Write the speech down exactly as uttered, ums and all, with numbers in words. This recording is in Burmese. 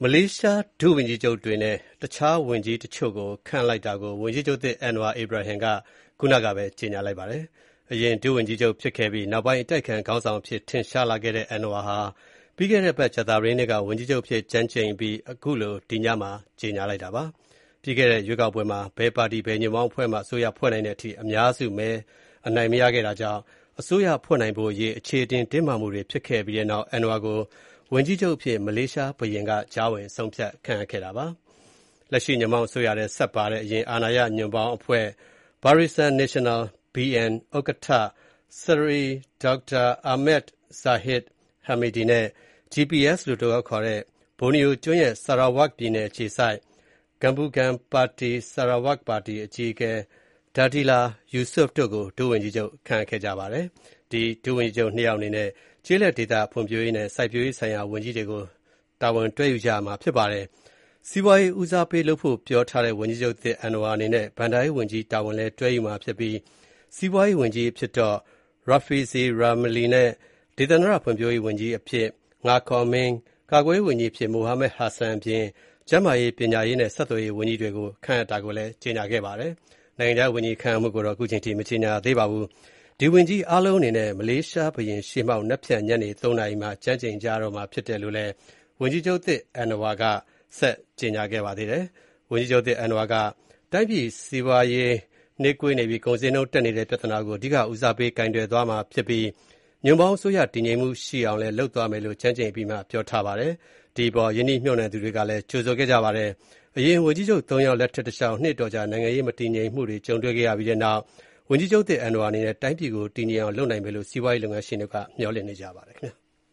မလေးရှားဒုဝန်ကြီးချုပ်တွေနဲ့တခြားဝန်ကြီးတချို့ကိုခန့်လိုက်တာကိုဝန်ကြီးချုပ်သစ် Anwar Ibrahim ကခုနကပဲကြေညာလိုက်ပါတယ်။အရင်ဒုဝန်ကြီးချုပ်ဖြစ်ခဲ့ပြီးနောက်ပိုင်းအတိုက်အခံခေါင်းဆောင်အဖြစ်ထင်ရှားလာခဲ့တဲ့ Anwar ဟာပြီးခဲ့တဲ့အပတ်ကြာသပတေးနေ့ကဝန်ကြီးချုပ်အဖြစ်ကျမ်းကျိန်ပြီးအခုလိုဒီညမှာကြေညာလိုက်တာပါ။ပြီးခဲ့တဲ့ရွေးကောက်ပွဲမှာဘယ်ပါတီဘယ်ညွန့်ပေါင်းအဖွဲ့မှအစိုးရဖွဲ့နိုင်တဲ့အထိအများစုမဲအနိုင်မရခဲ့တာကြောင့်အစိုးရဖွဲ့နိုင်ဖို့အရေးအခြေအတင်တင်းမာမှုတွေဖြစ်ခဲ့ပြီးတဲ့နောက် Anwar ကိုဝန်ကြီးချုပ်အဖြစ်မလေးရှားဘုရင်ကကြားဝင်ဆုံးဖြတ်ခန့်အပ်ခဲ့တာပါ။လက်ရှိညွန့်ပေါင်းအစိုးရထဲဆက်ပါတဲ့အရင်အာဏာရညွန့်ပေါင်းအဖွဲ့ Barisan Nasional ဘီ အန် ဥက္ကဋ္ဌ Sri Doctor Ahmad Zahid Hamidi နဲ့ ဂျီ ပီ အက်စ် လို့အတိုခေါ်တဲ့ဘော်နီယိုကျွန်းရဲ့ Sarawak ပြည်နယ်အခြေစိုက် Gabungan Party Sarawak ပါတီအကြီးအကဲ Dahdillah Yusof တို့ကိုဒုဝန်ကြီးချုပ်ခန့်အပ်ခဲ့ကြပါတယ်။ဒီဒုဝန်ကြီးချုပ်နှစ်ယောက်အနေနဲ့ကျေးလက်ဒေသဖွံ့ဖြိုးရေးနဲ့စိုက်ပျိုးရေးဆိုင်ရာဝန်ကြီးတွေကိုတာဝန်တွဲယူကြရမှာဖြစ်ပါတယ်။စီးပွားရေးဦးစားပေးလုပ်ဖို့ပြောထားတဲ့ဝန်ကြီးချုပ်သစ် Anwar အနေနဲ့ဘဏ္ဍာရေးဝန်ကြီးတာဝန်လည်းတွဲယူမှာဖြစ်ပြီးစီးပွားရေးဝန်ကြီးအဖြစ်တော့ Rafizi Ramli နဲ့ဒေသန္တရဖွံ့ဖြိုးရေးဝန်ကြီးအဖြစ်ငါခေါ်မင်း၊ကာကွယ်ရေးဝန်ကြီးအဖြစ် Mohammed Hasan အပြင်ကျန်းမာရေး၊ပညာရေးနဲ့ဆက်သွယ်ရေးဝန်ကြီးတွေကိုခန့်အပ်တာကိုလည်းကြေညာခဲ့ပါတယ်။နိုင်ငံခြားဝန်ကြီးခန့်အပ်မှုကိုတော့အခုချိန်ထိမကြေညာသေးပါဘူး။ဒီဝန်ကြီးအားလုံးအနေနဲ့မလေးရှားဘုရင်ရှေ့မှောက်နက်ဖြန်ညနေသုံးနာရီမှာကျမ်းကျိန်ကြရတော့မှာဖြစ်တယ်လို့လည်းဝန်ကြီးချုပ်သစ် Anwar ကဆက်ကြေညာခဲ့ပါသေးတယ်။ဝန်ကြီးချုပ်သစ် Anwar ကတိုင်းပြည်စီးပွားရေးနှေးကွေးနေပြီးကုန်ဈေးနှုန်းတက်နေတဲ့ပြဿနာကိုအဓိကဦးစားပေးကိုင်တွယ်သွားမှာဖြစ်ပြီးညွန့်ပေါင်းအစိုးရတည်ငြိမ်မှုရှိအောင်လည်းလုပ်သွားမယ်လို့ကျမ်းကျိန်ပြီးမှပြောထားပါတယ်။ဒီပေါ်ယင်းနှိမ့်ညွှန်တဲ့သူတွေကလည်းကြိုဆိုခဲ့ကြပါတယ်။အရင်ဝန်ကြီးချုပ်သုံးယောက်လက်ထက်တစ်လျှောက်နှစ်တော်ကြာနိုင်ငံရေးမတည်ငြိမ်မှုတွေကြုံတွေ့ခဲ့ရပြီးတဲ့နောက်ဝန်ကြီးချုပ်သစ် Anwar အနေနဲ့တိုင်းပြည်ကိုတည်ငြိမ်အောင်လုပ်နိုင်မယ်လို့စီးပွားရေးလုပ်ငန်းရှင်တွေကမျှော်လင့်နေကြပါတယ်ခင်ဗျာ။